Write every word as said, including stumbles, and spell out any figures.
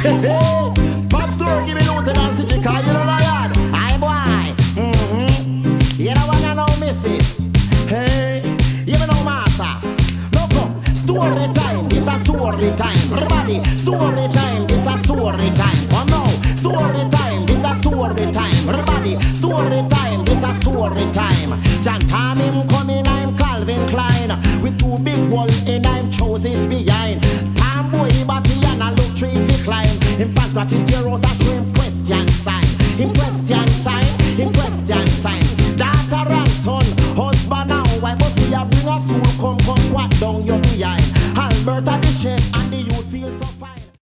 Pop store, give me note and I'll you call you know lion. Aye boy. Mm-hmm. You know what I know, missus. Hey, you know master. No come, story time, this a story time. Everybody, story time, this a story time. Oh no, story time, this a story time. Everybody, story time, this a story time. John Tom him coming, I'm Calvin Klein. With two big walls in I'm choices behind. Tom boy, but he and a look tree fi climb. In fact, what is there out a tree question sign? In question sign.